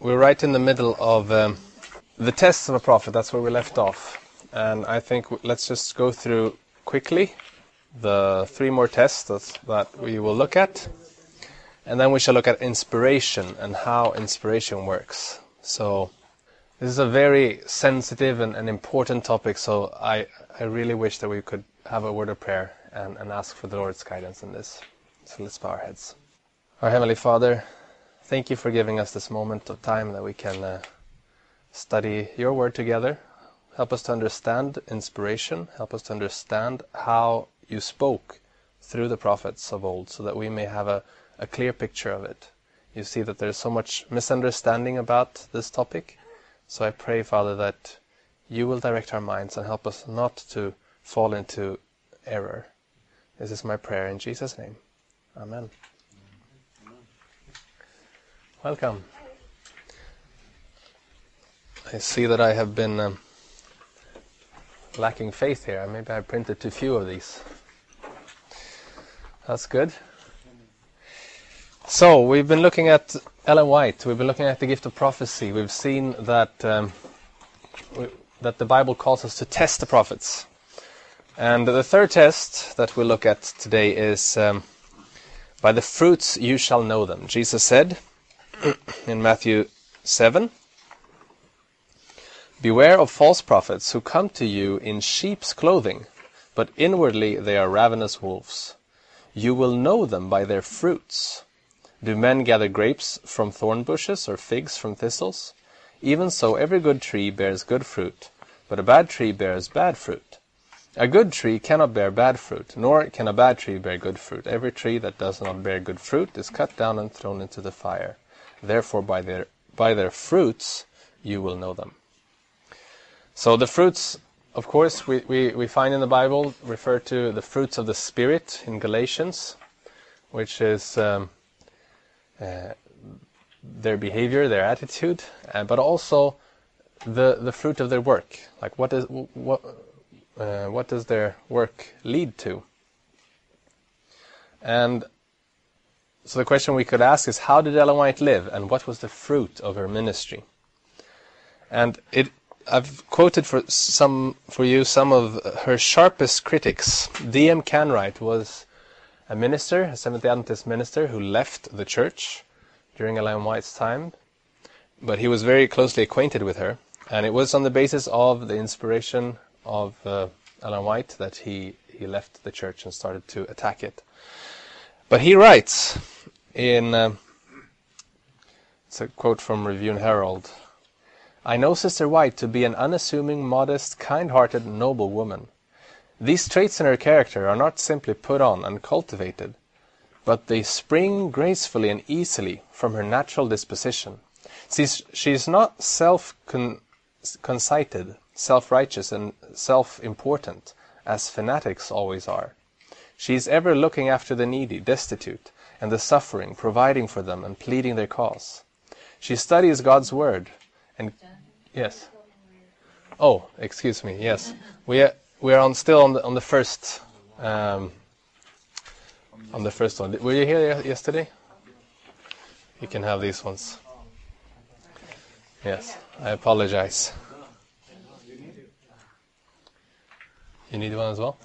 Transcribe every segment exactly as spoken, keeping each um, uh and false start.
we're right in the middle of um, the tests of a prophet. That's where we left off. And I think w- let's just go through quickly the three more tests that, that we will look at. And then we shall look at inspiration and how inspiration works. So this is a very sensitive and, and important topic, so I, I really wish that we could have a word of prayer and, and ask for the Lord's guidance in this. So let's bow our heads. Our Heavenly Father, thank you for giving us this moment of time that we can uh, study your word together. Help us to understand inspiration. Help us to understand how you spoke through the prophets of old so that we may have a, a clear picture of it. You see that there's so much misunderstanding about this topic. So I pray, Father, that you will direct our minds and help us not to fall into error. This is my prayer in Jesus' name. Amen. Welcome. I see that I have been um, lacking faith here. Maybe I printed too few of these. That's good. So, we've been looking at Ellen White. We've been looking at the gift of prophecy. We've seen that um, we, that the Bible calls us to test the prophets. And the third test that we'll look at today is um, by the fruits you shall know them. Jesus said in Matthew seven, "Beware of false prophets who come to you in sheep's clothing, but inwardly they are ravenous wolves. You will know them by their fruits. Do men gather grapes from thorn bushes or figs from thistles? Even so every good tree bears good fruit, but a bad tree bears bad fruit. A good tree cannot bear bad fruit, nor can a bad tree bear good fruit. Every tree that does not bear good fruit is cut down and thrown into the fire. Therefore by their by their fruits you will know them." So the fruits, of course, we, we, we find in the Bible refer to the fruits of the Spirit in Galatians, which is um, uh, their behavior, their attitude, uh, but also the the fruit of their work. Like what is what uh, what does their work lead to? And so the question we could ask is, how did Ellen White live, and what was the fruit of her ministry? And it, I've quoted for some for you some of her sharpest critics. D M Canwright was a minister, a Seventh-day Adventist minister, who left the church during Ellen White's time, but he was very closely acquainted with her, and it was on the basis of the inspiration of uh, Ellen White that he, he left the church and started to attack it. But he writes in, uh, it's a quote from Review and Herald, "I know Sister White to be an unassuming, modest, kind-hearted, noble woman. These traits in her character are not simply put on and cultivated, but they spring gracefully and easily from her natural disposition. She is not self-conceited, self-righteous, and self-important, as fanatics always are. She is ever looking after the needy, destitute, and the suffering, providing for them and pleading their cause. She studies God's word, and yes. Oh, excuse me. Yes, we are, we are on still on the on the first um, on the first one. Were you here yesterday? You can have these ones. Yes, I apologize. You need one as well?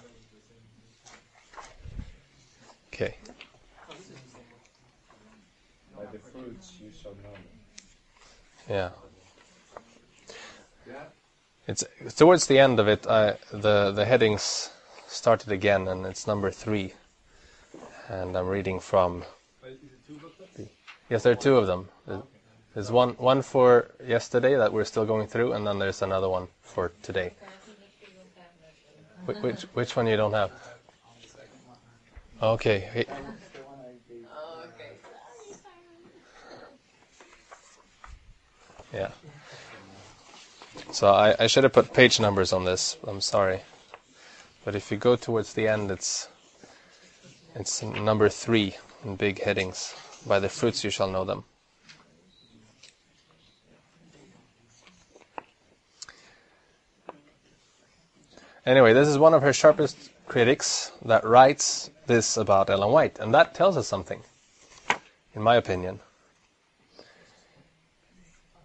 Okay. By the fruits you shall know them. Yeah. It's towards the end of it. I, the the headings started again, and it's number three. And I'm reading from. Yes, there are two of them. There's one one for yesterday that we're still going through, and then there's another one for today. Which which, which one you don't have? Okay. Yeah. So I, I should have put page numbers on this. I'm sorry. But if you go towards the end, it's it's number three in big headings. By the fruits you shall know them. Anyway, this is one of her sharpest critics that writes this about Ellen White, and that tells us something, in my opinion.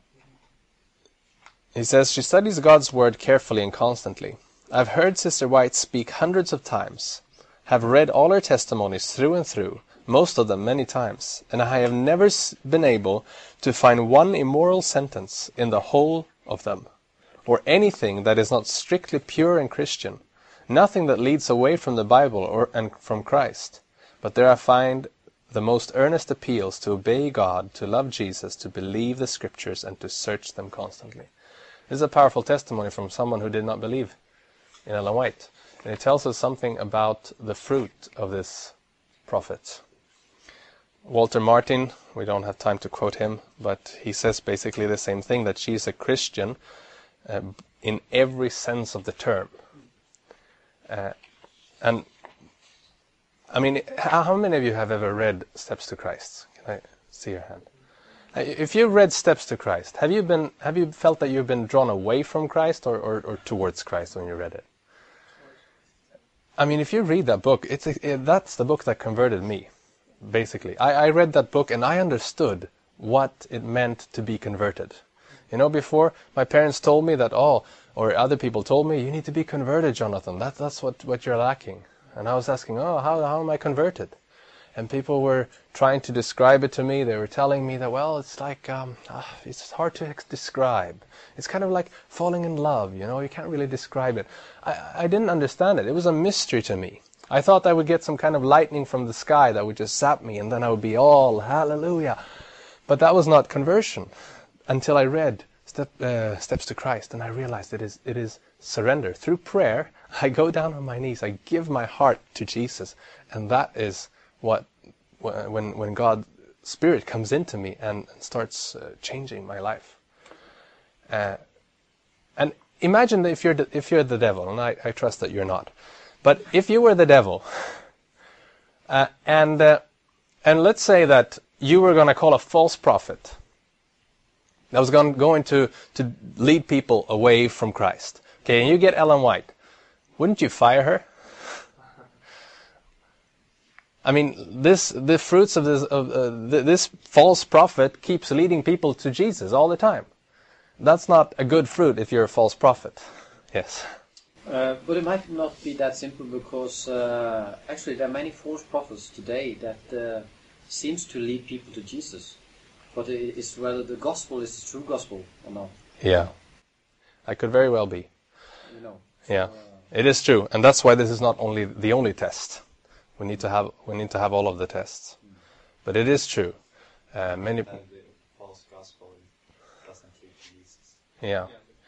He says, she studies God's Word carefully and constantly. I've heard Sister White speak hundreds of times, have read all her testimonies through and through, most of them many times, and I have never been able to find one immoral sentence in the whole of them, or anything that is not strictly pure and Christian, nothing that leads away from the Bible or and from Christ. But there I find the most earnest appeals to obey God, to love Jesus, to believe the Scriptures, and to search them constantly. This is a powerful testimony from someone who did not believe in Ellen White. And it tells us something about the fruit of this prophet. Walter Martin, we don't have time to quote him, but he says basically the same thing, that she's a Christian uh, in every sense of the term. Uh, and, I mean, how, how many of you have ever read Steps to Christ? Can I see your hand? Uh, if you read Steps to Christ, have you been, have you felt that you've been drawn away from Christ or, or, or towards Christ when you read it? I mean, if you read that book, it's a, it, that's the book that converted me. Basically, I, I read that book and I understood what it meant to be converted. You know, before my parents told me that, oh, or other people told me, you need to be converted, Jonathan. That, that's what, what you're lacking. And I was asking, oh, how, how am I converted? And people were trying to describe it to me. They were telling me that, well, it's like, um, uh, it's hard to ex- describe. It's kind of like falling in love, you know, you can't really describe it. I, I didn't understand it. It was a mystery to me. I thought I would get some kind of lightning from the sky that would just zap me, and then I would be all hallelujah. But that was not conversion until I read Step, uh, Steps to Christ, and I realized it is it is surrender. Through prayer, I go down on my knees, I give my heart to Jesus, and that is what, when when God's Spirit comes into me and starts uh, changing my life. Uh, and imagine that if you're the, if you're the devil, and I, I trust that you're not. But if you were the devil, uh, and uh, and let's say that you were going to call a false prophet that was going, going to, to lead people away from Christ, okay, and you get Ellen White, wouldn't you fire her? I mean, this the fruits of this of uh, th- this false prophet keeps leading people to Jesus all the time. That's not a good fruit if you're a false prophet. Yes. Uh, but it might not be that simple, because uh, actually there are many false prophets today that uh, seems to lead people to Jesus. But it is whether the gospel is the true gospel or not. Yeah, that could very well be. You know. Yeah, uh, it is true, and that's why this is not only the only test. We need to have we need to have all of the tests. Mm. But it is true. Uh, many. And the false gospel doesn't lead to Jesus. Yeah.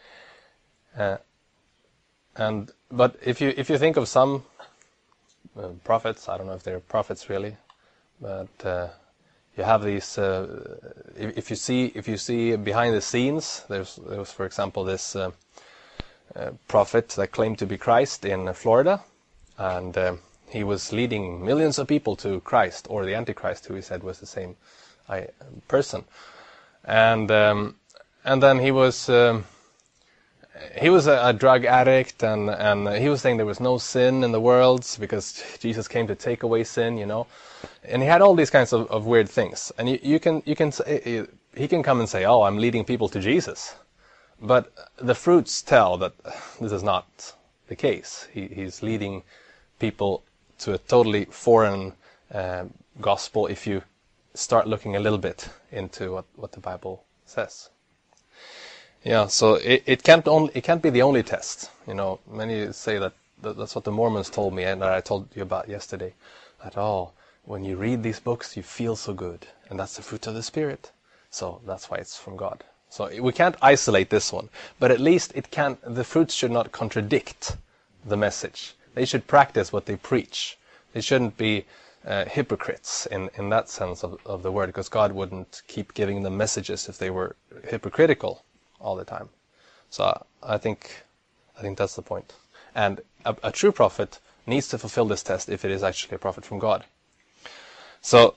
Uh, And but if you if you think of some uh, prophets, I don't know if they're prophets really, but uh, you have these. Uh, if, if you see if you see behind the scenes, there's there was, for example, this uh, uh, prophet that claimed to be Christ in Florida, and uh, he was leading millions of people to Christ, or the Antichrist, who he said was the same I, person, and um, and then he was. Um, He was a, a drug addict, and, and he was saying there was no sin in the world because Jesus came to take away sin, you know. And he had all these kinds of, of weird things. And you, you can you can say, he can come and say, "Oh, I'm leading people to Jesus," but the fruits tell that this is not the case. He, he's leading people to a totally foreign uh, gospel if you start looking a little bit into what, what the Bible says. Yeah, so it, it can't only it can't be the only test. You know, many say that, that that's what the Mormons told me, and that I told you about yesterday. That oh, when you read these books, you feel so good, and that's the fruit of the Spirit. So that's why it's from God. So we can't isolate this one, but at least it can't. The fruits should not contradict the message. They should practice what they preach. They shouldn't be uh, hypocrites in in that sense of of the word, because God wouldn't keep giving them messages if they were hypocritical all the time. So I think I think that's the point. And a, a true prophet needs to fulfill this test if it is actually a prophet from God. So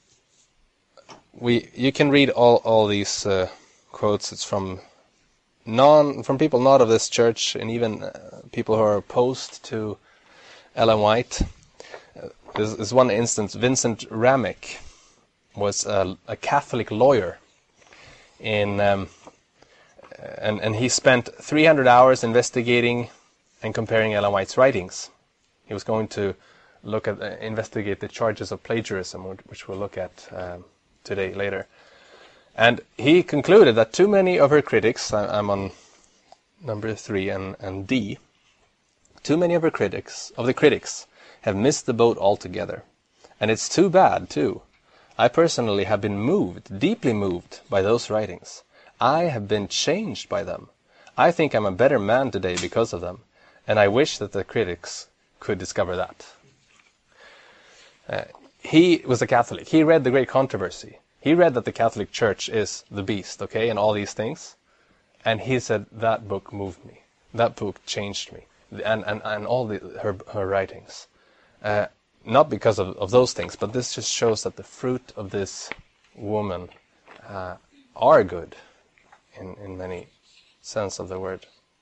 we you can read all all these uh, quotes. It's from non from people not of this church, and even uh, people who are opposed to Ellen White. Uh, there's, there's one instance. Vincent Ramick was a, a Catholic lawyer in. Um, Uh, and, and he spent three hundred hours investigating and comparing Ellen White's writings. He was going to look at, uh, investigate the charges of plagiarism, which we'll look at um, today, later. And he concluded that too many of her critics, I, I'm on number three and, and D, too many of her critics, of the critics, have missed the boat altogether. And it's too bad, too. I personally have been moved, deeply moved, by those writings. I have been changed by them. I think I'm a better man today because of them, and I wish that the critics could discover that. Uh, he was a Catholic. He read The Great Controversy. He read that the Catholic Church is the beast, okay, and all these things. And he said, that book moved me. That book changed me. And and, and all the, her, her writings. Uh, not because of, of those things, but this just shows that the fruit of this woman uh, are good in, in many sense of the word.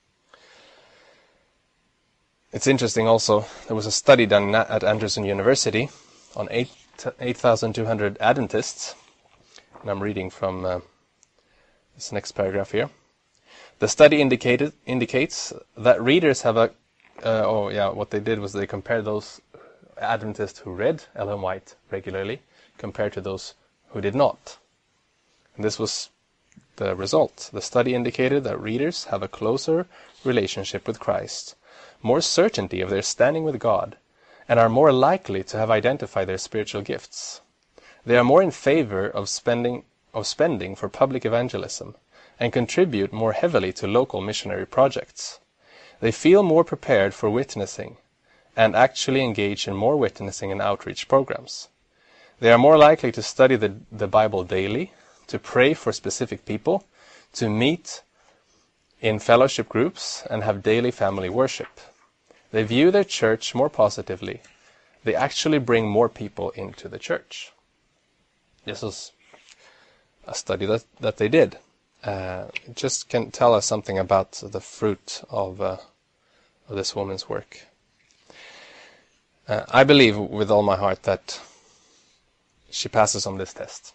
It's interesting also, there was a study done at Anderson University on eight thousand two hundred Adventists, and I'm reading from uh, this next paragraph here. The study indicated indicates that readers have a, uh, oh yeah, what they did was they compared those Adventists who read Ellen White regularly compared to those who did not. And this was the result. The study indicated that readers have a closer relationship with Christ, more certainty of their standing with God, and are more likely to have identified their spiritual gifts. They are more in favor of spending of spending for public evangelism, and contribute more heavily to local missionary projects. They feel more prepared for witnessing, and actually engage in more witnessing and outreach programs. They are more likely to study the, the Bible daily, to pray for specific people, to meet in fellowship groups, and have daily family worship. They view their church more positively. They actually bring more people into the church. This was a study that, that they did. Uh, it just can tell us something about the fruit of, uh, of this woman's work. Uh, I believe with all my heart that she passes on this test.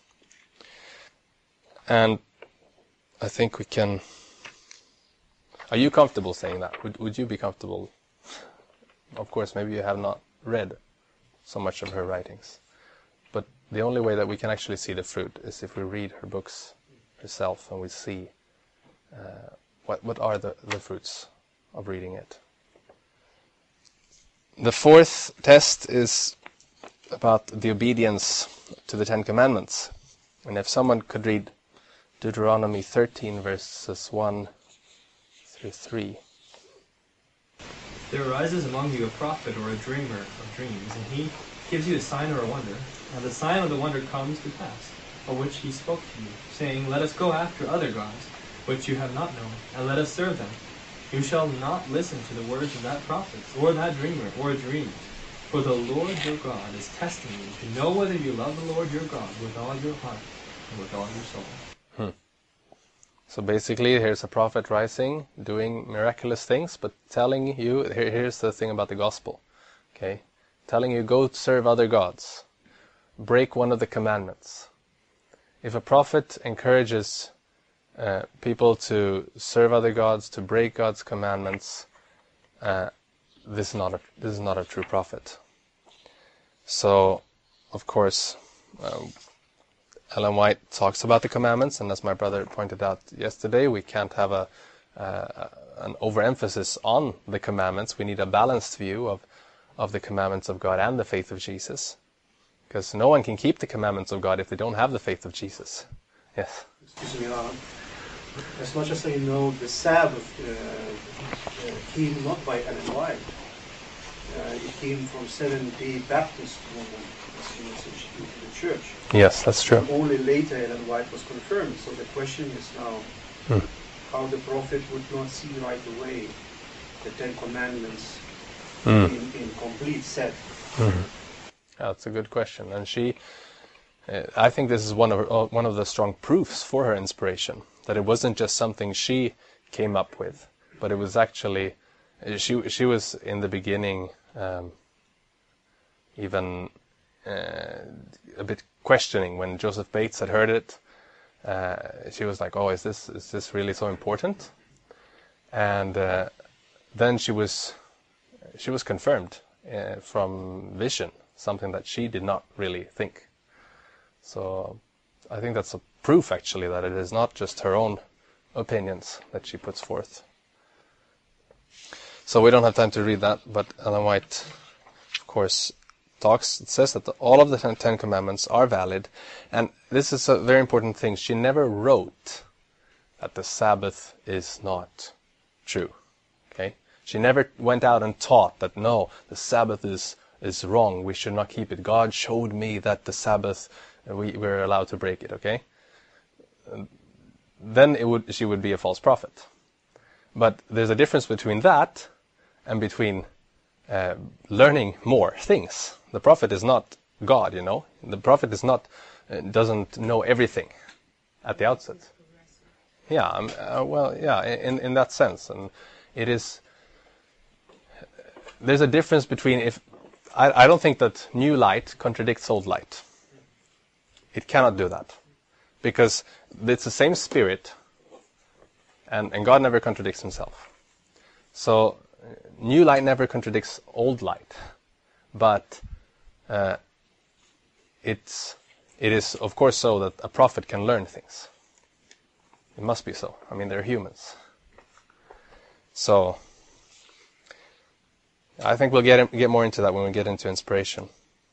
And I think we can... Are you comfortable saying that? Would, would you be comfortable? Of course, maybe you have not read so much of her writings. But the only way that we can actually see the fruit is if we read her books herself and we see uh, what, what are the, the fruits of reading it. The fourth test is about the obedience to the Ten Commandments. And if someone could read Deuteronomy thirteen, verses one through three. There arises among you a prophet or a dreamer of dreams, and he gives you a sign or a wonder. And the sign or the wonder comes to pass, of which he spoke to you, saying, Let us go after other gods, which you have not known, and let us serve them. You shall not listen to the words of that prophet, or that dreamer, or dream. For the Lord your God is testing you, to know whether you love the Lord your God with all your heart and with all your soul. Hmm. So basically, here's a prophet rising, doing miraculous things, but telling you, here, here's the thing about the gospel, okay? Telling you, go serve other gods. Break one of the commandments. If a prophet encourages uh, people to serve other gods, to break God's commandments, uh, this is not a this is not a true prophet. So, of course, uh, Ellen White talks about the commandments, and as my brother pointed out yesterday, we can't have a uh, an overemphasis on the commandments. We need a balanced view of of the commandments of God and the faith of Jesus. Because no one can keep the commandments of God if they don't have the faith of Jesus. Yes? Excuse me, uh, as much as I know, the Sabbath uh, uh, came not by Ellen White. Uh, it came from Seventh-day Baptist movement as she was into the church. Yes, that's true. And only later Ellen White was confirmed. So the question is now hmm. how the prophet would not see right away the Ten Commandments mm. in, in complete set. Mm-hmm. That's a good question, and she, uh, I think this is one of her, uh, one of the strong proofs for her inspiration, that it wasn't just something she came up with, but it was actually, she she was in the beginning um, even uh, a bit questioning when Joseph Bates had heard it, uh, she was like, "Oh, is this is this really so important?" And uh, then she was she was confirmed uh, from vision, something that she did not really think. So I think that's a proof, actually, that it is not just her own opinions that she puts forth. So we don't have time to read that, but Ellen White, of course, talks. It says that the, all of the ten, ten Commandments are valid, and this is a very important thing. She never wrote that the Sabbath is not true. Okay, she never went out and taught that no, the Sabbath is is wrong. We should not keep it. God showed me that the Sabbath, we we're allowed to break it. Okay, and then it would she would be a false prophet. But there's a difference between that and between uh, learning more things. The prophet is not God, you know. The prophet is not uh, doesn't know everything at the outset. Yeah, um, uh, well, yeah, in in that sense, and it is. There's a difference between if I I don't think that new light contradicts old light. It cannot do that, because it's the same spirit, and and God never contradicts himself. So new light never contradicts old light, but uh, it's it is of course so that a prophet can learn things. It must be so. I mean, they're humans. So I think we'll get get more into that when we get into inspiration.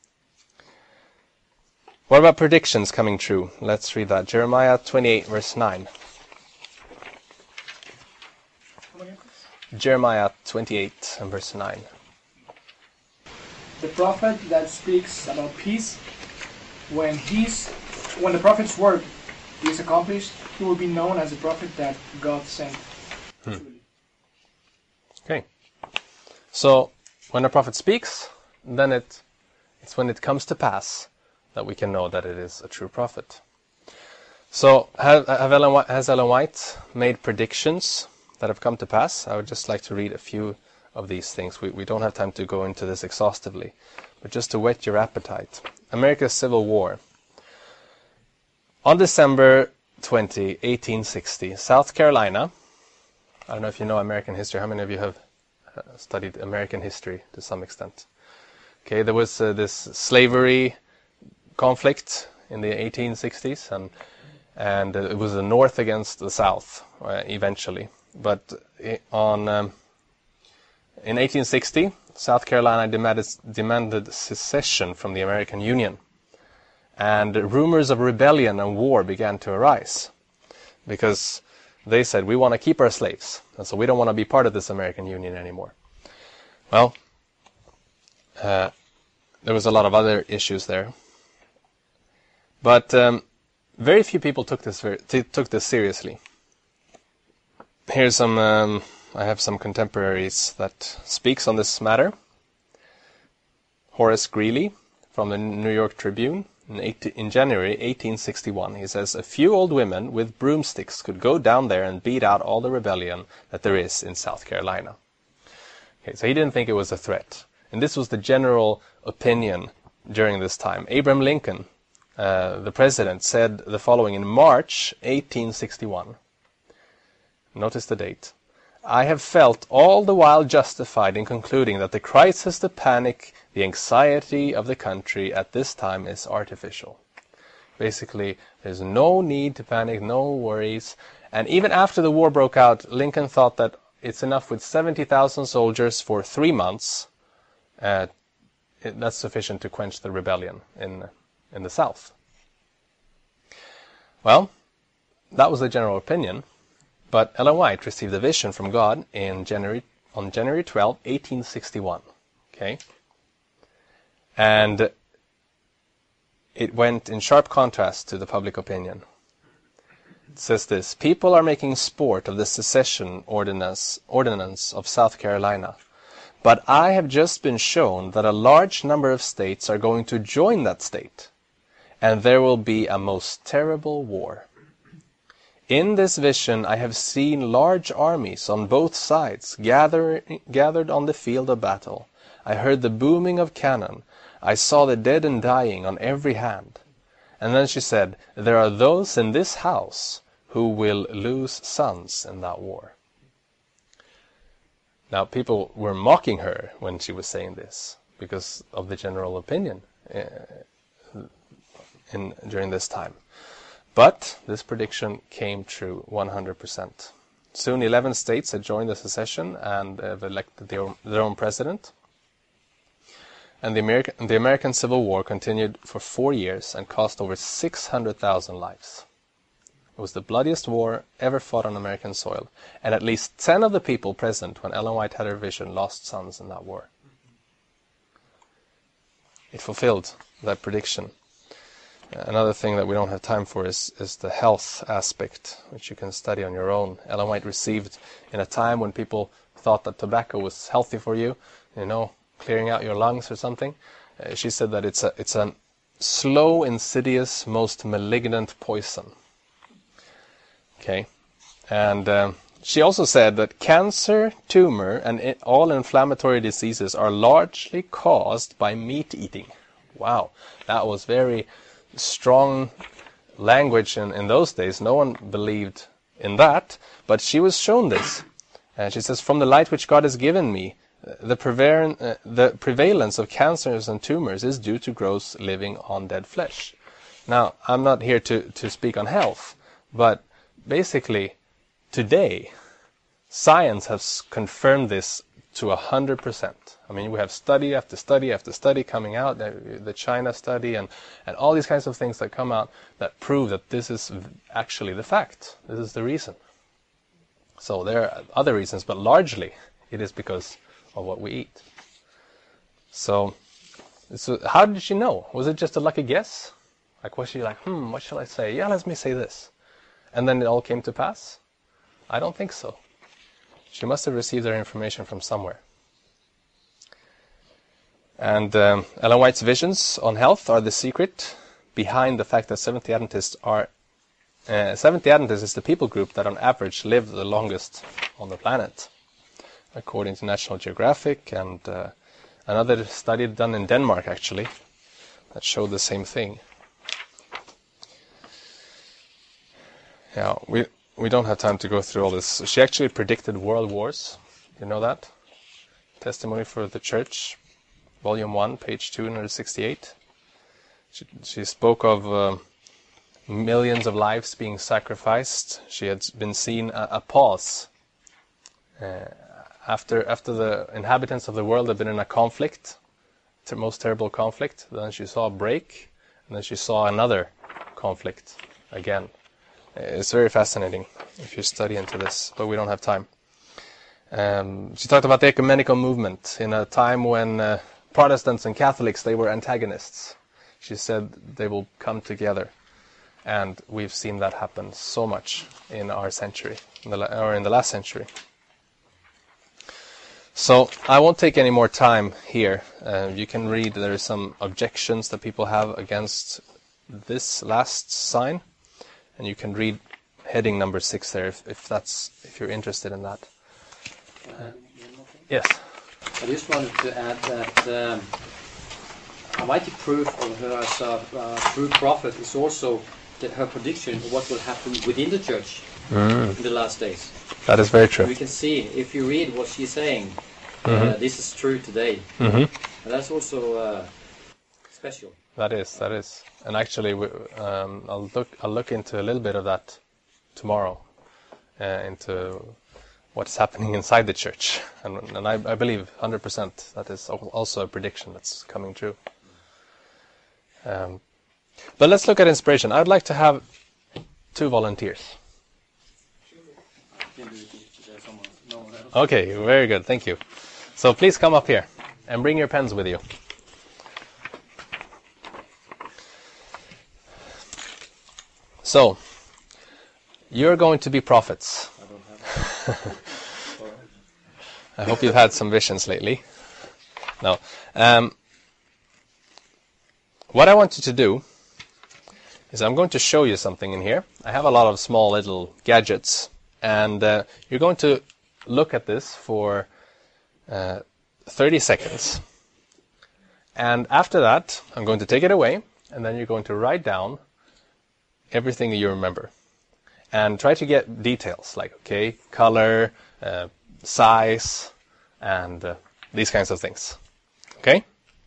What about predictions coming true? Let's read that. Jeremiah twenty-eight, verse nine. Jeremiah twenty-eight and verse nine. The prophet that speaks about peace, when he's when the prophet's word is accomplished, he will be known as the prophet that God sent. Hmm. Okay. So when a prophet speaks, then it it's when it comes to pass that we can know that it is a true prophet. So have, have Ellen White, has Ellen White made predictions that have come to pass? I would just like to read a few of these things. We, we don't have time to go into this exhaustively, but just to whet your appetite. America's Civil War. On December twentieth, eighteen sixty, South Carolina, I don't know if you know American history. How many of you have uh, studied American history to some extent? Okay, there was uh, this slavery conflict in the eighteen sixties, and and uh, it was the North against the South uh, eventually. But on um, in eighteen sixty, South Carolina demanded, demanded secession from the American Union, and rumors of rebellion and war began to arise, because they said, we want to keep our slaves, and so we don't want to be part of this American Union anymore. Well, uh, there was a lot of other issues there, but um, very few people took this very, t- took this seriously. Here's some, um, I have some contemporaries that speaks on this matter. Horace Greeley from the New York Tribune in, eighteen, in January eighteen sixty-one. He says, a few old women with broomsticks could go down there and beat out all the rebellion that there is in South Carolina. Okay, so he didn't think it was a threat. And this was the general opinion during this time. Abraham Lincoln, uh, the president, said the following in March eighteen sixty-one. Notice the date. I have felt all the while justified in concluding that the crisis, the panic, the anxiety of the country at this time is artificial. Basically, there's no need to panic, no worries. And even after the war broke out, Lincoln thought that it's enough with seventy thousand soldiers for three months. Uh, it, that's sufficient to quench the rebellion in in the South. Well, that was the general opinion. But Ellen White received a vision from God in January on January twelfth, eighteen sixty-one. Okay, and it went in sharp contrast to the public opinion. It says this: people are making sport of the secession ordinance, ordinance of South Carolina, but I have just been shown that a large number of states are going to join that state, and there will be a most terrible war. In this vision I have seen large armies on both sides gather, gathered on the field of battle. I heard the booming of cannon. I saw the dead and dying on every hand. And then she said, there are those in this house who will lose sons in that war. Now, people were mocking her when she was saying this because of the general opinion uh, in during this time. But this prediction came true one hundred percent. Soon eleven states had joined the secession and have elected their own, their own president. And the American, the American Civil War continued for four years and cost over six hundred thousand lives. It was the bloodiest war ever fought on American soil, and at least ten of the people present when Ellen White had her vision lost sons in that war. It fulfilled that prediction. Another thing that we don't have time for is, is the health aspect, which you can study on your own. Ellen White received in a time when people thought that tobacco was healthy for you, you know, clearing out your lungs or something. Uh, she said that it's a it's a slow, insidious, most malignant poison. Okay, and um, she also said that cancer, tumor, and I- all inflammatory diseases are largely caused by meat eating. Wow, that was very strong language in, in those days. No one believed in that, but she was shown this. And she says, from the light which God has given me, the, prever- uh, the prevalence of cancers and tumors is due to gross living on dead flesh. Now, I'm not here to, to speak on health, but basically, today, science has confirmed this to one hundred percent. I mean, we have study after study after study coming out, the, the China study and, and all these kinds of things that come out that prove that this is actually the fact. This is the reason. So there are other reasons, but largely it is because of what we eat. So, so how did she know? Was it just a lucky guess? Like, was she like, hmm, what shall I say? Yeah, let me say this. And then it all came to pass? I don't think so. She must have received her information from somewhere. And um, Ellen White's visions on health are the secret behind the fact that Seventh-day Adventists are uh, Seventh-day Adventists is the people group that on average live the longest on the planet, according to National Geographic and uh, another study done in Denmark actually that showed the same thing. Yeah, we we don't have time to go through all this. She actually predicted world wars. You know that? Testimony for the Church, Volume one, page two hundred sixty-eight. She, she spoke of uh, millions of lives being sacrificed. She had been seen a, a pause. Uh, after after the inhabitants of the world had been in a conflict, the most terrible conflict, then she saw a break, and then she saw another conflict again. It's very fascinating if you study into this, but we don't have time. Um, she talked about the ecumenical movement in a time when uh, Protestants and Catholics, they were antagonists. She said they will come together, and we've seen that happen so much in our century, in the, la- or in the last century. So I won't take any more time here. Uh, you can read, there are some objections that people have against this last sign. And you can read heading number six there if, if that's if you're interested in that. Uh, yes. I just wanted to add that um, a mighty proof of her as a uh, true prophet is also that her prediction of what will happen within the church mm. in the last days. That is very true. We can see if you read what she's saying, mm-hmm. uh, this is true today, mm-hmm. and that's also uh, special. That is, that is, and actually, we, um, I'll look, I'll look into a little bit of that tomorrow, uh, into what's happening inside the church, and, and I, I believe one hundred percent that is also a prediction that's coming true. Um, but let's look at inspiration. I'd like to have two volunteers. Okay, very good, thank you. So please come up here and bring your pens with you. So, you're going to be prophets. I don't have I hope you've had some visions lately. No. Um, what I want you to do is I'm going to show you something in here. I have a lot of small little gadgets, and uh, you're going to look at this for uh, thirty seconds. And after that, I'm going to take it away, and then you're going to write down everything you remember. And try to get details like, okay, color, uh, size, and uh, these kinds of things. Okay?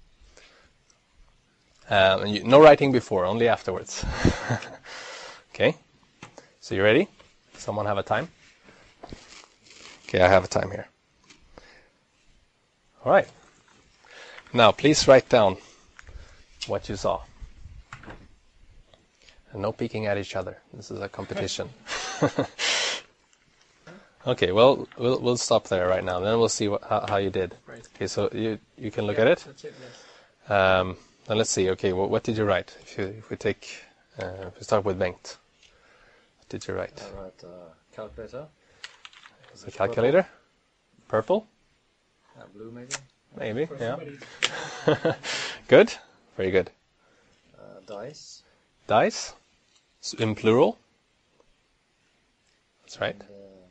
Um, and you, no writing before, only afterwards. Okay? So you ready? Someone have a time? Okay, I have a time here. All right. Now, please write down what you saw. And no peeking at each other. This is a competition. Okay, well, we'll we'll stop there right now. Then we'll see what, how, how you did. Right. Okay, so you you can look Yeah, at it. That's it, yes. Um, then let's see. Okay, well, what did you write? If you if we take uh, if we start with Bengt, what did you write? I write uh, calculator. Is it calculator? Purple? Uh, blue maybe. Maybe. For Yeah. somebody. Good. Very good. Uh, dice. Dice, S- in plural. That's right. And, uh,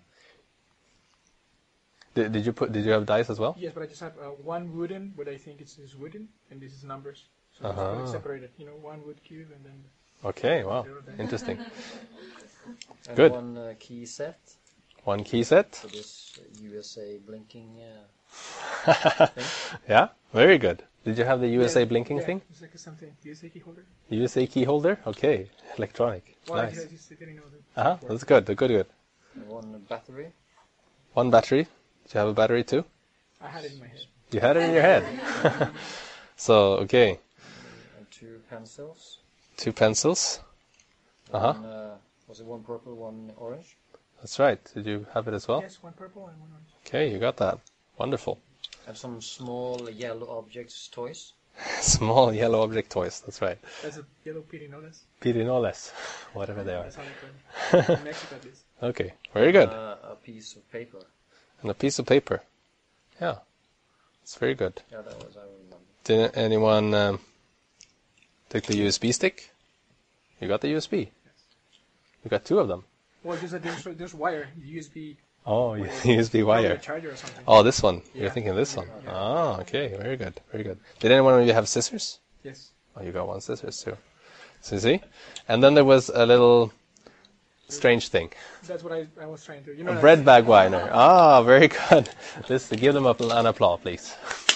Did, did you put? Did you have dice as well? Yes, but I just have uh, one wooden, but I think it's is wooden, and this is numbers. So it's Uh-huh. really separated. You know, one wood cube and then. Okay. Wow. zero dice. Interesting. and Good. one uh, key set One key set. for this uh, U S A blinking. Uh, Yeah. Very good. Did you have the U S A Yeah, blinking yeah, thing? It's like something. U S A key holder. U S A key holder. Okay. Electronic. Well, Nice. I just didn't know that. Uh huh. That's good. Good. Good. and one battery. One battery. Did you have a battery too? I had it in my head. You had it in your head. So okay. And two pencils. Two pencils. Uh-huh. One, uh, was it one purple, one orange? That's right. Did you have it as well? Yes, one purple and one orange. Okay, you got that. Wonderful. And some small yellow objects, toys. Small yellow object toys. That's right. That's a yellow pirinolas. Pirinoles, whatever they are. That's how they call it. In Mexico, at least. Okay, very good. Uh, a piece of paper. And a piece of paper. Yeah, it's very good. Yeah, that was I remember. Did anyone um, take the U S B stick? You got the U S B. You got two of them. Well, just that there's, there's wire, U S B. Oh, wire. U S B Probably wire. a charger or something. Oh, this one. You're Yeah. thinking this one. Yeah. Oh, okay, very good, very good. Did anyone of you have scissors? Yes. Oh, you got one scissors too. So you see? And then there was a little strange thing. That's what I, I was trying to. You know, A that- bread bag winder. Ah, very good. Let's give them up an applause, please.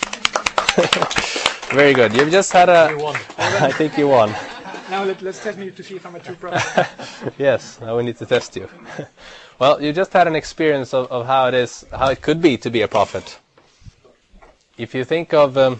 Very good. You've just had a... You won. I think you won. Now let, let's test me to see if I'm a true prophet. Yes, now we need to test you. Well, you just had an experience of, of how it is, how it could be to be a prophet. If you think of um,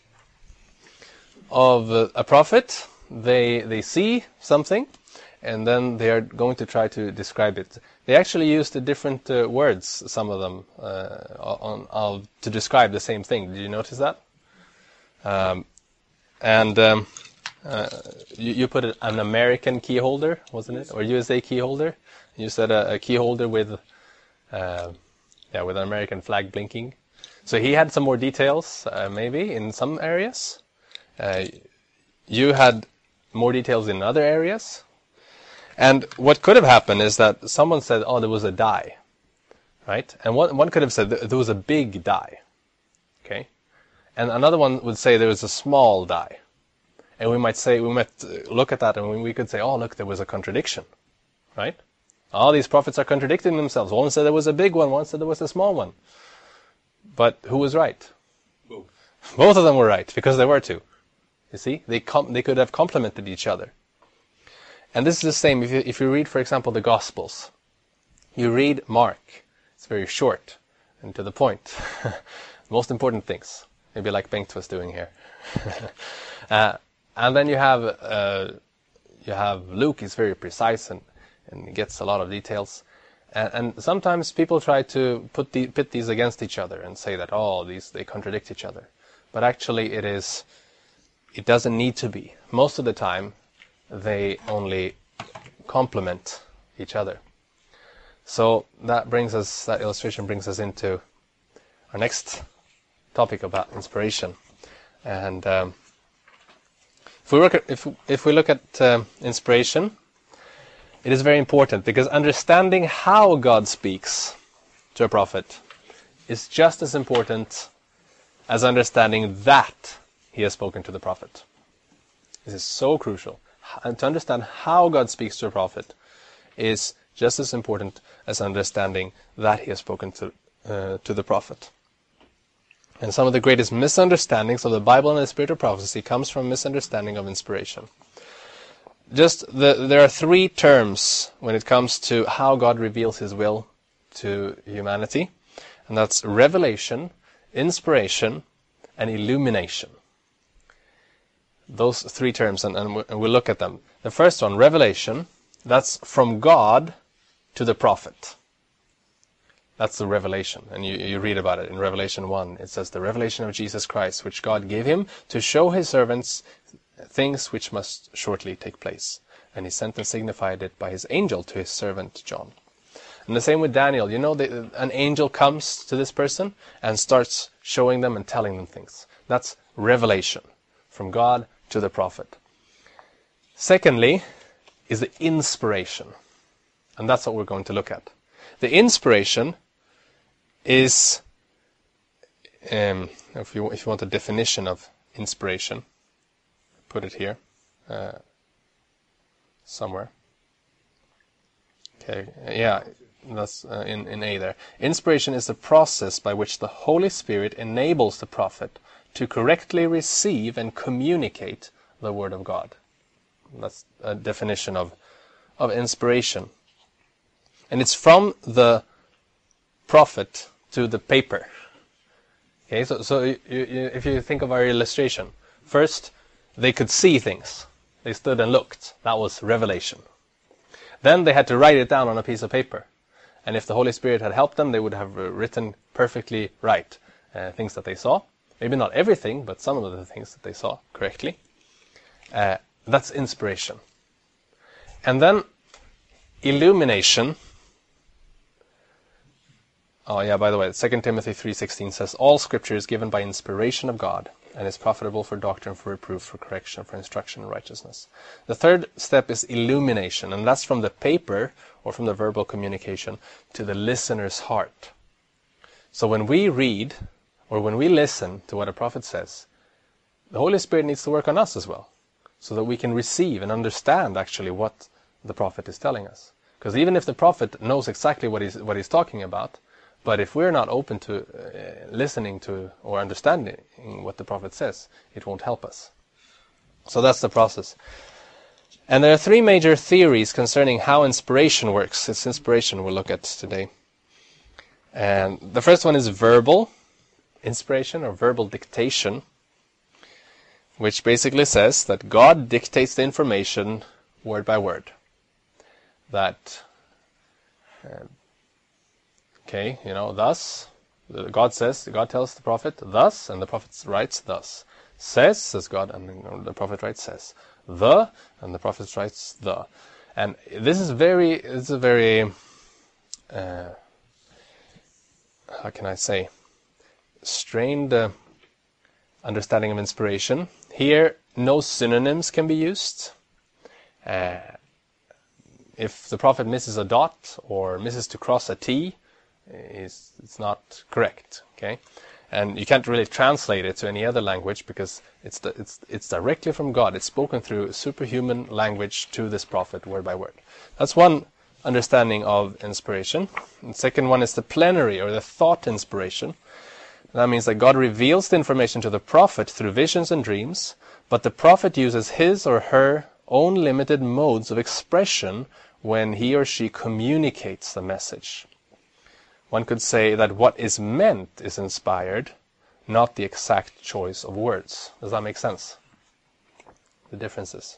of uh, a prophet, they they see something, and then they are going to try to describe it. They actually use the different uh, words, some of them, uh, on, on to describe the same thing. Did you notice that? Um, and um, uh, you, you put it, an American key holder, wasn't it, or U S A key holder? You said a, a key holder with, uh, yeah, with an American flag blinking. So he had some more details, uh, maybe in some areas. Uh, you had more details in other areas. And what could have happened is that someone said, "Oh, there was a die," right? And one one could have said there was a big die, okay? And another one would say there was a small die. And we might say we might look at that and we could say, "Oh, look, there was a contradiction," right? All these prophets are contradicting themselves. One said there was a big one, one said there was a small one. But who was right? Both. Both of them were right, because there were two. You see? They com- they could have complemented each other. And this is the same if you, if you read, for example, the Gospels. You read Mark. It's very short and to the point. Most important things. Maybe like Bengt was doing here. uh, and then you have uh, you have Luke. Is very precise and, and gets a lot of details. And, and sometimes people try to put the, pit these against each other and say that, oh, these they contradict each other. But actually it is, it doesn't need to be. Most of the time, they only complement each other. So that brings us, that illustration brings us into our next topic about inspiration. And um, if we look at, if, if we look at um, inspiration, it is very important, because understanding how God speaks to a prophet is just as important as understanding that he has spoken to the prophet. This is so crucial. and to understand how God speaks to a prophet is just as important as understanding that he has spoken to uh, to the prophet. And some of the greatest misunderstandings of the Bible and the spirit of prophecy comes from misunderstanding of inspiration. Just the, there are three terms when it comes to how God reveals his will to humanity, and that's revelation, inspiration, and illumination. Those three terms, and, and we'll look at them. The first one, revelation, that's from God to the prophet. That's the revelation, and you, you read about it in Revelation one. It says, the revelation of Jesus Christ, which God gave him to show his servants things which must shortly take place. And he sent and signified it by his angel to his servant John. And the same with Daniel. You know, the, an angel comes to this person and starts showing them and telling them things. That's revelation, from God to the prophet. Secondly is the inspiration. And that's what we're going to look at. The inspiration is, um, if you if you want a definition of inspiration, put it here, uh, somewhere. Okay, yeah, that's uh, in in A there. Inspiration is the process by which the Holy Spirit enables the prophet to correctly receive and communicate the Word of God. That's a definition of of inspiration, and it's from the prophet to the paper. Okay, so so you, you, if you think of our illustration, first they could see things. They stood and looked. That was revelation. Then they had to write it down on a piece of paper, and if the Holy Spirit had helped them, they would have written perfectly right uh, things that they saw. Maybe not everything, but some of the things that they saw correctly. Uh, that's inspiration. And then illumination. Oh yeah, by the way, Second Timothy three sixteen says, all scripture is given by inspiration of God, and is profitable for doctrine, for reproof, for correction, for instruction in righteousness. The third step is illumination, and that's from the paper, or from the verbal communication, to the listener's heart. So when we read, or when we listen to what a prophet says, the Holy Spirit needs to work on us as well, so that we can receive and understand actually what the prophet is telling us. Because even if the prophet knows exactly what he's, what he's talking about, but if we're not open to uh, listening to or understanding what the prophet says, it won't help us. So that's the process. And there are three major theories concerning how inspiration works. It's inspiration we'll look at today. And the first one is verbal inspiration, or verbal dictation, which basically says that God dictates the information word by word. That... Uh, Okay, you know, thus, God says, God tells the prophet, thus, and the prophet writes, thus. Says, says God, and the prophet writes, says. The, and the prophet writes, the. And this is very, this is a very, uh, how can I say, strained uh, understanding of inspiration. Here, no synonyms can be used. Uh, if the prophet misses a dot, or misses to cross a T, Is it's not correct, okay, and you can't really translate it to any other language because it's the, it's it's directly from God. It's spoken through superhuman language to this prophet, word by word. That's one understanding of inspiration. The second one is the plenary, or the thought inspiration. That means that God reveals the information to the prophet through visions and dreams, but the prophet uses his or her own limited modes of expression when he or she communicates the message. One could say that what is meant is inspired, not the exact choice of words. Does that make sense? The differences.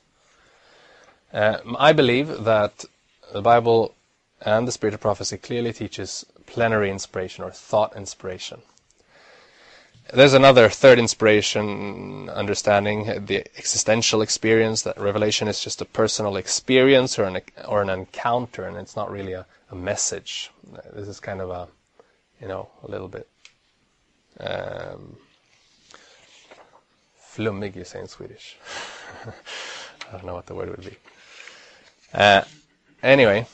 Uh, I believe that the Bible and the Spirit of Prophecy clearly teaches plenary inspiration, or thought inspiration. There's another third inspiration understanding, the existential experience, that revelation is just a personal experience or an or an encounter, and it's not really a, a message. This is kind of a, you know, a little bit um, flummig, you say in Swedish. I don't know what the word would be. Uh, anyway,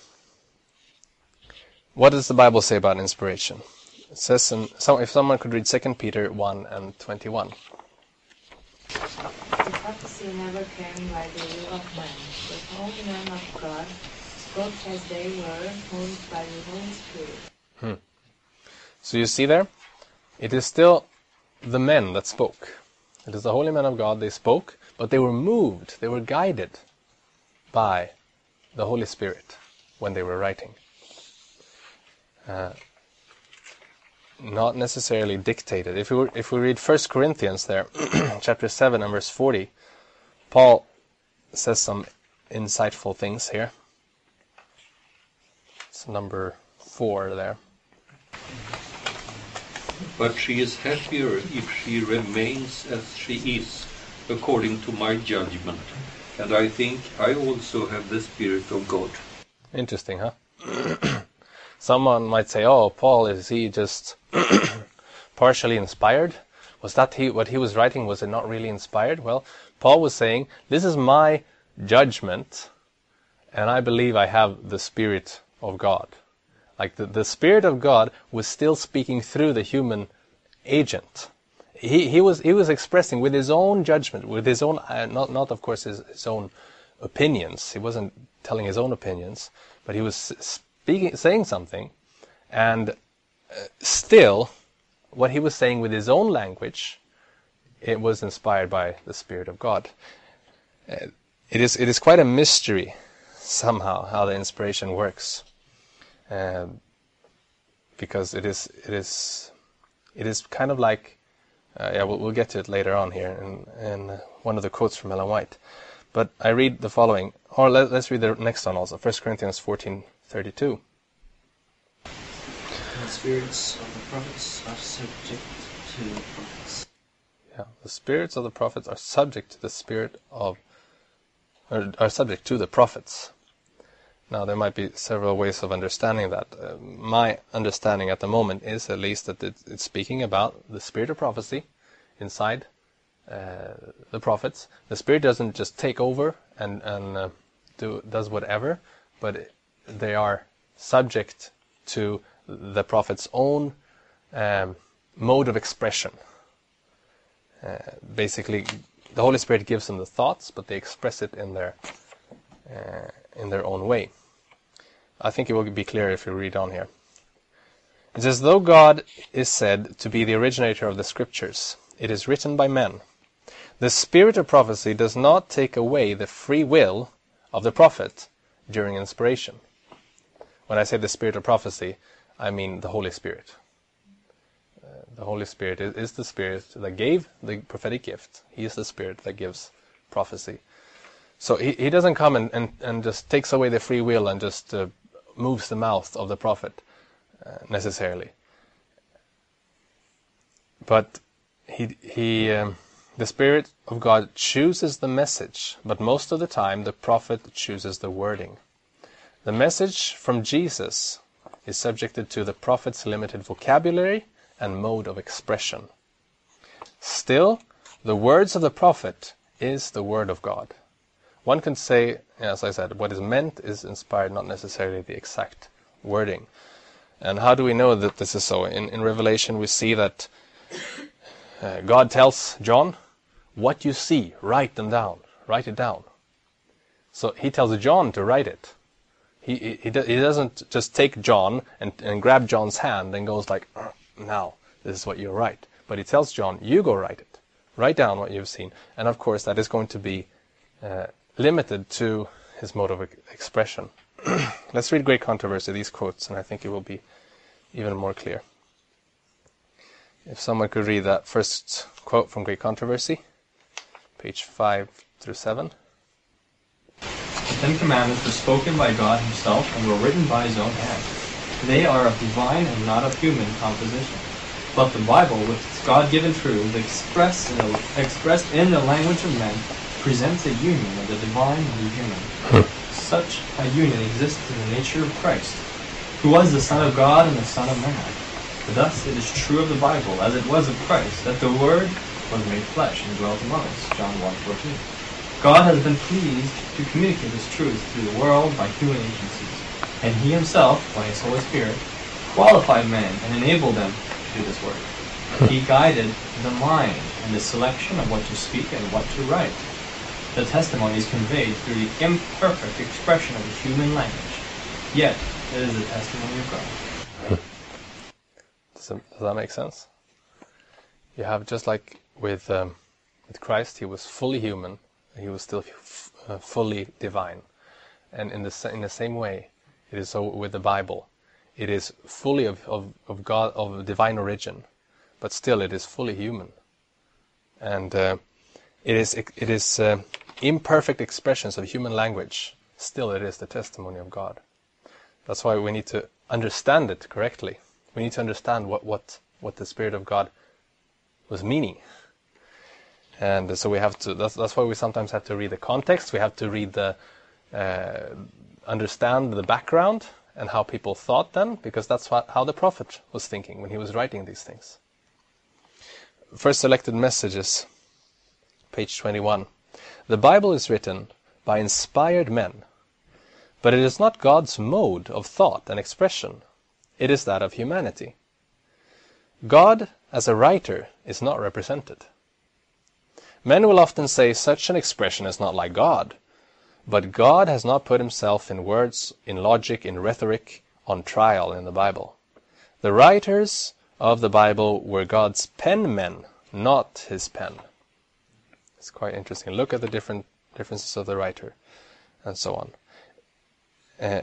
what does the Bible say about inspiration? It says, in, so if someone could read Second Peter one and twenty-one. The prophecy never came by the will of man, but holy men of God spoke as they were moved by the Holy Spirit. Hmm. So you see there, it is still the men that spoke. It is the holy men of God, they spoke, but they were moved, they were guided by the Holy Spirit when they were writing. Uh, not necessarily dictated. If we were, if we read First Corinthians there, chapter seven and verse forty, Paul says some insightful things here. It's number four there. But she is happier if she remains as she is, according to my judgment. And I think I also have the Spirit of God. Interesting, huh? Someone might say, oh, Paul, is he just partially inspired? Was that he, what he was writing, was it not really inspired? Well, Paul was saying, this is my judgment, and I believe I have the Spirit of God. Like the, the Spirit of God was still speaking through the human agent. He he was he was expressing with his own judgment, with his own uh, not not of course his, his own opinions. He wasn't telling his own opinions, but he was speaking, saying something, and uh, still, what he was saying with his own language, it was inspired by the Spirit of God. Uh, it is it is quite a mystery somehow how the inspiration works. Uh, because it is, it is, it is kind of like, uh, yeah, we'll, we'll get to it later on here in, in uh, one of the quotes from Ellen White. But I read the following, or let, let's read the next one also, First Corinthians fourteen thirty-two. The spirits of the prophets are subject to the prophets. Yeah, the spirits of the prophets are subject to the spirit of, or are subject to the prophets. Now, there might be several ways of understanding that. Uh, my understanding at the moment is at least that it, it's speaking about the spirit of prophecy inside uh, the prophets. The Spirit doesn't just take over and, and uh, do does whatever, but it, they are subject to the prophet's own um, mode of expression. Uh, basically, the Holy Spirit gives them the thoughts, but they express it in their uh, in their own way. I think it will be clear if you read on here. It says, though God is said to be the originator of the Scriptures, it is written by men. The spirit of prophecy does not take away the free will of the prophet during inspiration. When I say the spirit of prophecy, I mean the Holy Spirit. Uh, the Holy Spirit is, is the Spirit that gave the prophetic gift. He is the Spirit that gives prophecy. So he, he doesn't come and, and, and just takes away the free will and just uh, moves the mouth of the prophet uh, necessarily. But he he um, the Spirit of God chooses the message, but most of the time the prophet chooses the wording. The message from Jesus is subjected to the prophet's limited vocabulary and mode of expression. Still, the words of the prophet is the word of God. One can say, as I said, what is meant is inspired, not necessarily the exact wording. And how do we know that this is so? In, in Revelation we see that uh, God tells John, what you see, write them down. Write it down. So he tells John to write it. He he, he doesn't just take John and, and grab John's hand and goes like, now, this is what you write. But he tells John, you go write it. Write down what you've seen. And of course that is going to be uh, limited to his mode of expression. Let's read Great Controversy, these quotes, and I think it will be even more clear. If someone could read that first quote from Great Controversy, page five through seven. The Ten Commandments were spoken by God himself and were written by his own hand. They are of divine and not of human composition. But the Bible, with its God-given truth, expressed in the, expressed in the language of men, presents a union of the divine and the human. Such a union exists in the nature of Christ, who was the Son of God and the Son of man. Thus it is true of the Bible, as it was of Christ, that the Word was made flesh and dwelt among us. John one fourteen. God has been pleased to communicate this truth through the world by human agencies, and and he himself, by his Holy Spirit, qualified men and enabled them to do this work. He guided the mind in the selection of what to speak and what to write. The testimony is conveyed through the imperfect expression of the human language. Yet, it is the testimony of God. Does that, does that make sense? You have, just like with um, with Christ, he was fully human, and he was still f- uh, fully divine. And in the sa- in the same way, it is so with the Bible. It is fully of, of, of God, of divine origin, but still it is fully human. And uh, it is it is uh, imperfect expressions of human language. Still, it is the testimony of God. That's why we need to understand it correctly. We need to understand what what, what the Spirit of God was meaning. And so we have to. That's that's why we sometimes have to read the context. We have to read the uh, understand the background and how people thought then, because that's what, how the prophet was thinking when he was writing these things. First selected messages, page twenty-one. The Bible is written by inspired men, but it is not God's mode of thought and expression. It is that of humanity. God, as a writer, is not represented. Men will often say such an expression is not like God, but God has not put himself in words, in logic, in rhetoric, on trial in the Bible. The writers of the Bible were God's pen men, not his pen. It's quite interesting. Look at the different differences of the writer, and so on. Uh,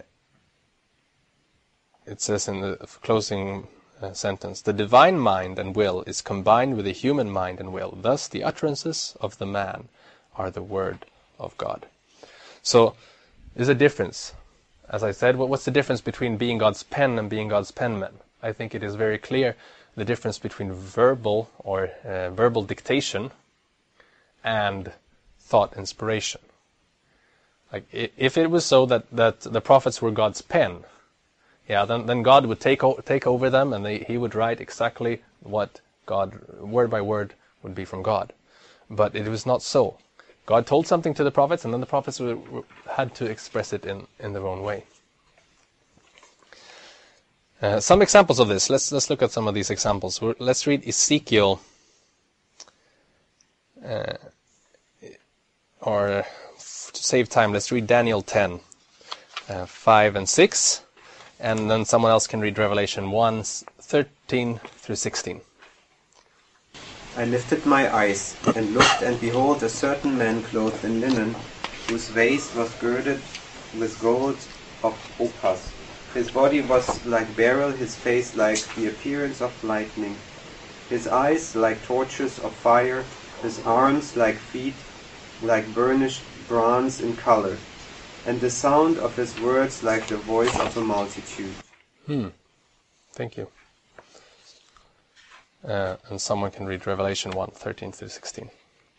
it says in the closing uh, sentence, the divine mind and will is combined with the human mind and will. Thus the utterances of the man are the word of God. So there's a difference. As I said, what's the difference between being God's pen and being God's penman? I think it is very clear the difference between verbal or uh, verbal dictation and thought inspiration. Like if it was so that, that the prophets were God's pen, yeah, then, then God would take o- take over them, and they, he would write exactly what God, word by word, would be from God. But it was not so. God told something to the prophets, and then the prophets were, were, had to express it in, in their own way. Uh, some examples of this. Let's let's look at some of these examples. We're, let's read Ezekiel, uh, or uh, to save time, let's read Daniel ten, uh, five and six, and then someone else can read Revelation one, thirteen through sixteen. I lifted my eyes, and looked, and behold, a certain man clothed in linen, whose waist was girded with gold of Ophir. His body was like beryl, his face like the appearance of lightning, his eyes like torches of fire, his arms like feet, like burnished bronze in color, and the sound of his words like the voice of a multitude. Hmm. Thank you. Uh, and someone can read Revelation one, thirteen through sixteen.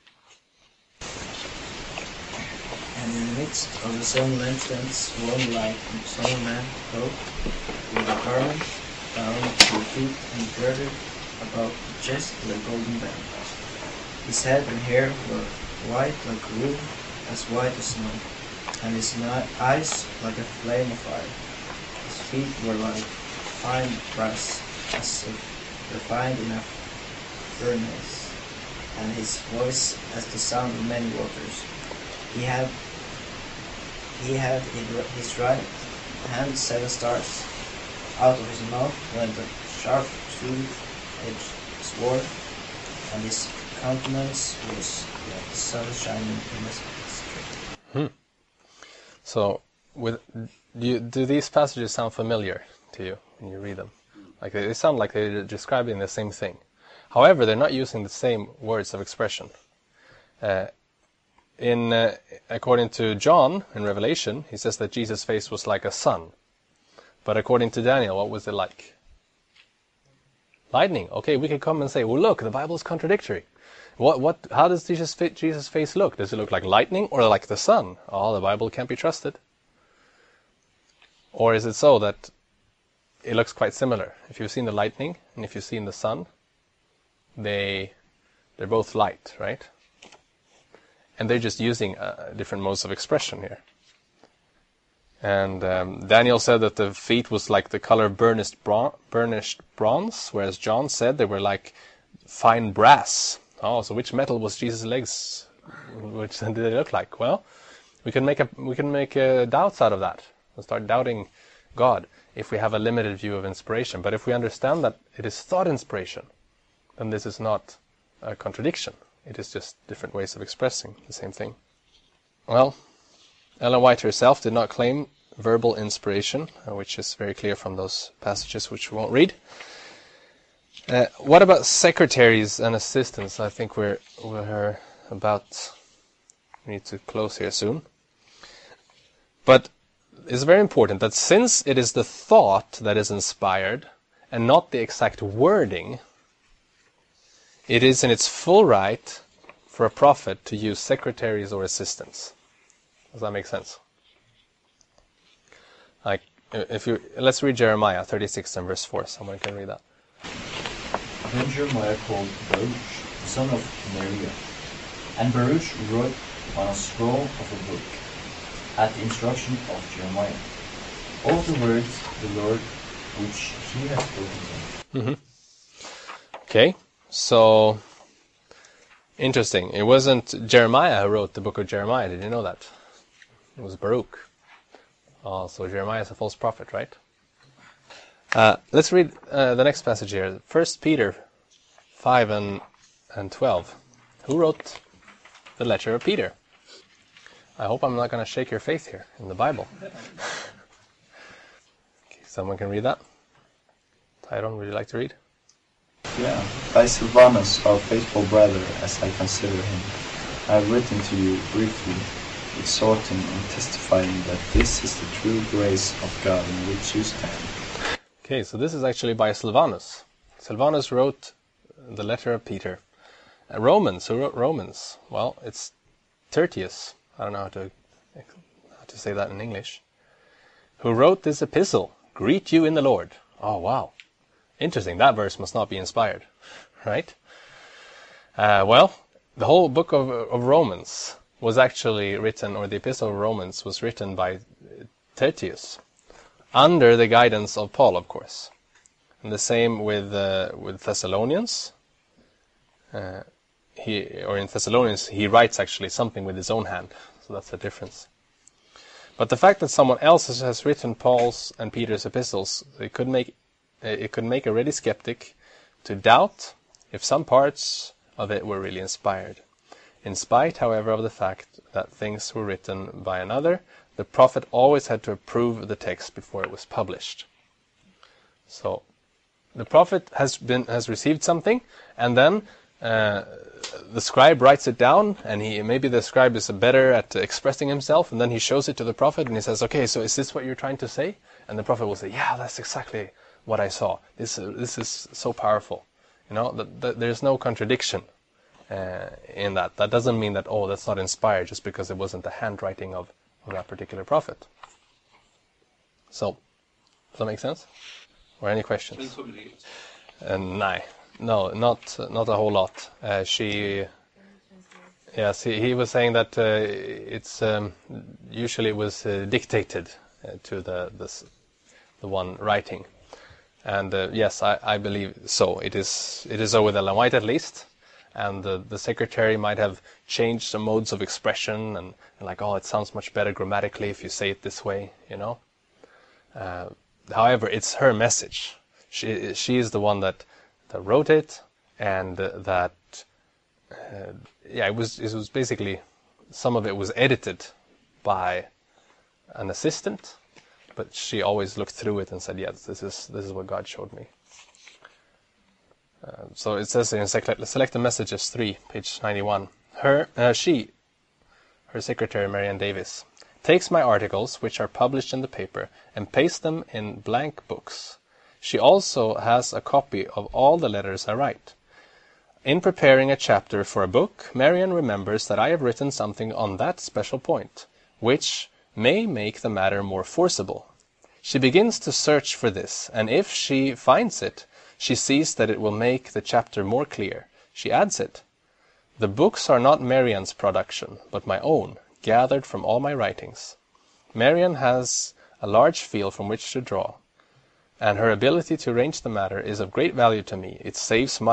And in the midst of the seven lampstands, one like unto a man clothed with a garment bound to the feet and girded about the chest with a golden band. His head and hair were white like wool, as white as snow, and his eyes like a flame of fire. His feet were like fine brass, as if refined in a furnace, and his voice as the sound of many waters. He had he had in his right hand seven stars. Out of his mouth went a sharp two-edged sword, and his countenance was like the sun shining in the street. Hmm. So, with do, you, do these passages sound familiar to you when you read them? Like they, they sound like they're describing the same thing. However, they're not using the same words of expression. Uh, in uh, according to John in Revelation, he says that Jesus' face was like a sun. But according to Daniel, what was it like? Lightning. Okay, we could come and say, well, look, the Bible is contradictory. What? What? How does Jesus' Jesus' face look? Does it look like lightning or like the sun? Oh, the Bible can't be trusted. Or is it so that it looks quite similar? If you've seen the lightning and if you've seen the sun, they they're both light, right? And they're just using uh, different modes of expression here. And um, Daniel said that the feet was like the color of burnished, bron- burnished bronze, whereas John said they were like fine brass. Oh, so which metal was Jesus' legs? Which did they look like? Well, we can make a we can make uh, doubts out of that. We'll start doubting God if we have a limited view of inspiration. But if we understand that it is thought inspiration, then this is not a contradiction. It is just different ways of expressing the same thing. Well, Ellen White herself did not claim verbal inspiration, which is very clear from those passages which we won't read. Uh, what about secretaries and assistants? I think we're we're about we need to close here soon. But it's very important that since it is the thought that is inspired and not the exact wording, it is in its full right for a prophet to use secretaries or assistants. Does that make sense? Like, if you let's read Jeremiah thirty-six and verse four. Someone can read that. Then Jeremiah called Baruch, the son of Neriah, and Baruch wrote on a scroll of a book, at the instruction of Jeremiah, all the words of the Lord which he has spoken to him. Mm-hmm. Okay, so interesting. It wasn't Jeremiah who wrote the book of Jeremiah. Did you know that? It was Baruch. Oh, so Jeremiah is a false prophet, right? Uh, let's read uh, the next passage here. First Peter five and and twelve. Who wrote the letter of Peter? I hope I'm not going to shake your faith here in the Bible. Okay, someone can read that? Tyrone, would you like to read? Yeah. By Silvanus, our faithful brother, as I consider him, I have written to you briefly, exhorting and testifying that this is the true grace of God in which you stand. Okay, so this is actually by Silvanus. Silvanus wrote the letter of Peter. Uh, Romans, who wrote Romans? Well, it's Tertius. I don't know how to how to say that in English. Who wrote this epistle? Greet you in the Lord. Oh, wow. Interesting. That verse must not be inspired, right? Uh, well, the whole book of, of Romans was actually written, or the epistle of Romans was written by Tertius, under the guidance of Paul, of course. And the same with uh, with Thessalonians. Uh, he or in Thessalonians he writes actually something with his own hand, so that's the difference. But the fact that someone else has, has written Paul's and Peter's epistles, it could make it could make a ready skeptic to doubt if some parts of it were really inspired. In spite, however, of the fact that things were written by another, the prophet always had to approve the text before it was published. So the prophet has been has received something, and then uh, the scribe writes it down, and he maybe the scribe is better at expressing himself, and then he shows it to the prophet, and he says, "Okay, so is this what you're trying to say?" And the prophet will say, "Yeah, that's exactly what I saw. This uh, this is so powerful." You know, that, that there's no contradiction uh, in that. That doesn't mean that oh, that's not inspired just because it wasn't the handwriting of, of that particular prophet. So, does that make sense? Or any questions? Uh, nah. No, not not a whole lot. Uh, she, yes, he, he was saying that uh, it's um, usually it was uh, dictated uh, to the this, the one writing, and uh, yes, I, I believe so. It is it is so with Ellen White at least, and the the secretary might have changed some modes of expression and, and like oh, it sounds much better grammatically if you say it this way, you know. Uh, however, it's her message. She she is the one that. that wrote it, and uh, that uh, yeah, it was it was basically some of it was edited by an assistant, but she always looked through it and said, "Yes, this is this is what God showed me." Uh, so it says in Selected Messages three, page ninety-one, her uh, she, her secretary Marianne Davis, takes my articles, which are published in the paper, and pastes them in blank books. She also has a copy of all the letters I write. In preparing a chapter for a book, Marianne remembers that I have written something on that special point, which may make the matter more forcible. She begins to search for this, and if she finds it, she sees that it will make the chapter more clear. She adds it. The books are not Marianne's production, but my own, gathered from all my writings. Marianne has a large field from which to draw, and her ability to arrange the matter is of great value to me. It saves my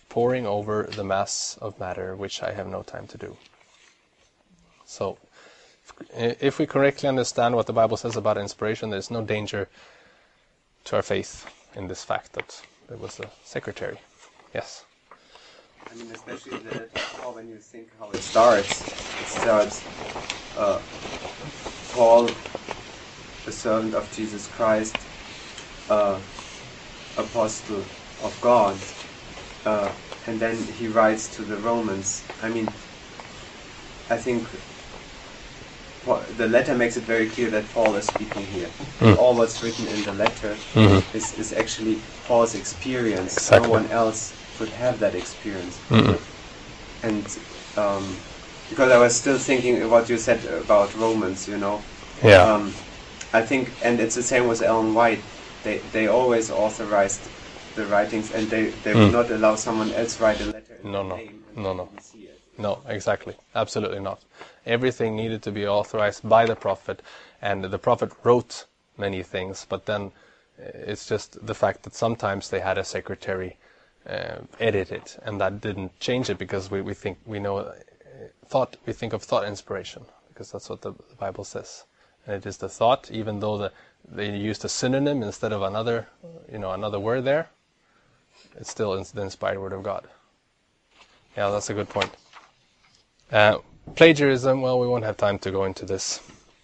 poring over the mass of matter, which I have no time to do. So, if we correctly understand what the Bible says about inspiration, there's no danger to our faith in this fact that it was a secretary. Yes? I mean, especially the letter of Paul, when you think how it starts, it starts, uh, Paul, a servant of Jesus Christ, uh, apostle of God, uh, and then he writes to the Romans. I mean, I think the letter makes it very clear that Paul is speaking here. Mm. All what's written in the letter mm-hmm. is, is actually Paul's experience. Exactly. No one else could have that experience. Mm-hmm. And um, because I was still thinking what you said about Romans, you know. Yeah. Um, I think, and it's the same with Ellen White. They they always authorized the writings, and they, they mm. would not allow someone else write a letter in no, their no. name. No, no. No, exactly. Absolutely not. Everything needed to be authorized by the prophet, and the prophet wrote many things, but then it's just the fact that sometimes they had a secretary uh, edit it, and that didn't change it, because we, we think we know uh, thought we think of thought inspiration, because that's what the, the Bible says, and it is the thought, even though the, they used a synonym instead of another, you know, another word there, it's still the inspired word of God. Yeah, that's a good point. Uh, plagiarism, well, we won't have time to go into this.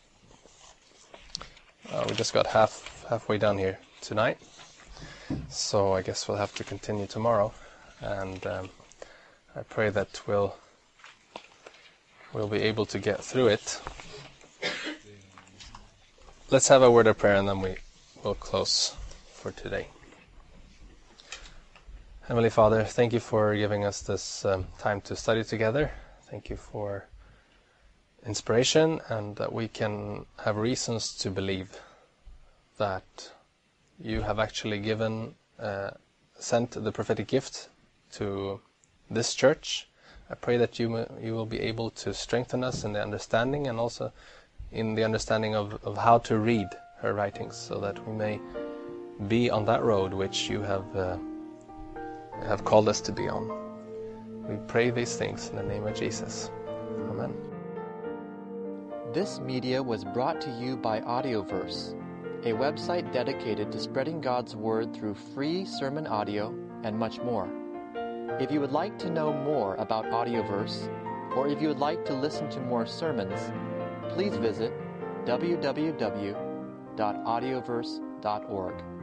Uh, we just got half halfway done here tonight, so I guess we'll have to continue tomorrow. And um, I pray that we'll we'll be able to get through it. Let's have a word of prayer, and then we will close for today. Heavenly Father, thank you for giving us this um, time to study together. Thank you for inspiration, and that we can have reasons to believe that you have actually given, uh, sent the prophetic gift to this church. I pray that you you will be able to strengthen us in the understanding, and also in the understanding of, of how to read her writings, so that we may be on that road which you have uh, have called us to be on. We pray these things in the name of Jesus. Amen. This media was brought to you by Audioverse, a website dedicated to spreading God's Word through free sermon audio and much more. If you would like to know more about Audioverse, or if you would like to listen to more sermons, please visit w w w dot audioverse dot org.